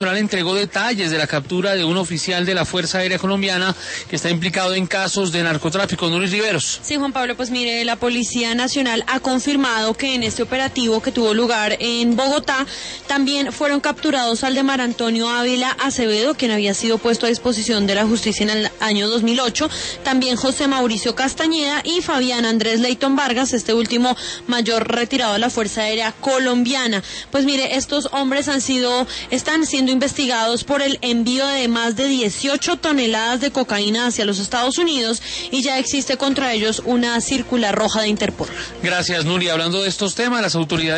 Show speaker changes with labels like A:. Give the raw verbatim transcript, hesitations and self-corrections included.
A: Entregó detalles de la captura de un oficial de la Fuerza Aérea Colombiana que está implicado en casos de narcotráfico. Nuris Riveros.
B: Sí, Juan Pablo, pues mire, la Policía Nacional ha confirmado que en este operativo que tuvo lugar en Bogotá también fueron capturados Aldemar Antonio Ávila Acevedo, quien había sido puesto a disposición de la justicia en el año dos mil ocho, también José Mauricio Castañeda y Fabián Andrés Leyton Vargas, este último mayor retirado de la Fuerza Aérea Colombiana. Pues mire, estos hombres han sido, están siendo investigados por el envío de más de dieciocho toneladas de cocaína hacia los Estados Unidos y ya existe contra ellos una circular roja de Interpol.
A: Gracias, Nuri. Hablando de estos temas, las autoridades